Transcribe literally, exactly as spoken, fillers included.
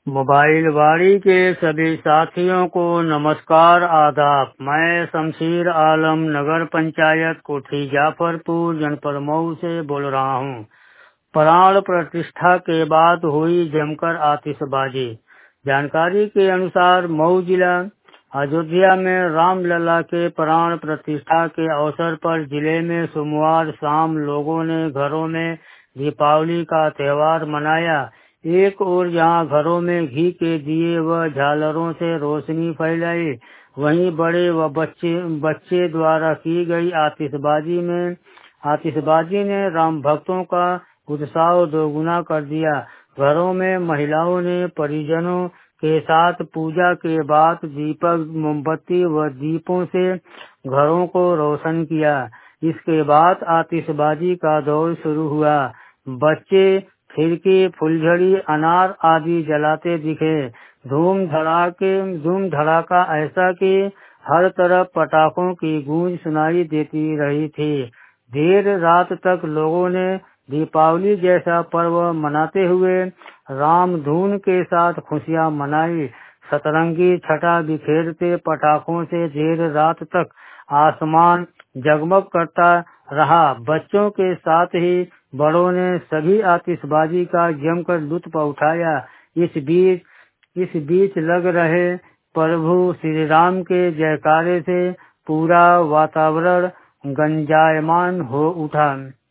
Mobile वाड़ी के सभी साथियों को नमस्कार आदाब। मैं शमशीर आलम नगर पंचायत कोठी जाफरपुर जनपद मऊ से बोल रहा हूँ। प्राण प्रतिष्ठा के बाद हुई जमकर आतिशबाजी। जानकारी के अनुसार मऊ जिला अयोध्या में रामलला के प्राण प्रतिष्ठा के अवसर पर जिले में सोमवार शाम लोगों ने घरों में दीपावली का त्योहार मनाया। एक ओर जहां घरों में घी के दिए व झालरों से रोशनी फैलाई, वहीं बड़े व बच्चे बच्चे द्वारा की गई आतिशबाजी में आतिशबाजी ने राम भक्तों का उत्साह दोगुना कर दिया। घरों में महिलाओं ने परिजनों के साथ पूजा के बाद दीपक मोमबत्ती व दीपों से घरों को रोशन किया। इसके बाद आतिशबाजी का दौर शुरू हुआ। बच्चे फिरकी, फुलझड़ी, अनार आदि जलाते दिखे। धूम धड़ाके धूम धड़ाका ऐसा कि हर तरफ पटाखों की गूंज सुनाई देती रही थी। देर रात तक लोगों ने दीपावली जैसा पर्व मनाते हुए राम धुन के साथ खुशियां मनाई। सतरंगी छटा बिखेरते पटाखों से देर रात तक आसमान जगमग करता रहा। बच्चों के साथ ही बड़ों ने सभी आतिशबाजी का जमकर लुत्फ उठाया। इस बीच इस बीच लग रहे प्रभु श्री राम के जयकारे से पूरा वातावरण गंजायमान हो उठा।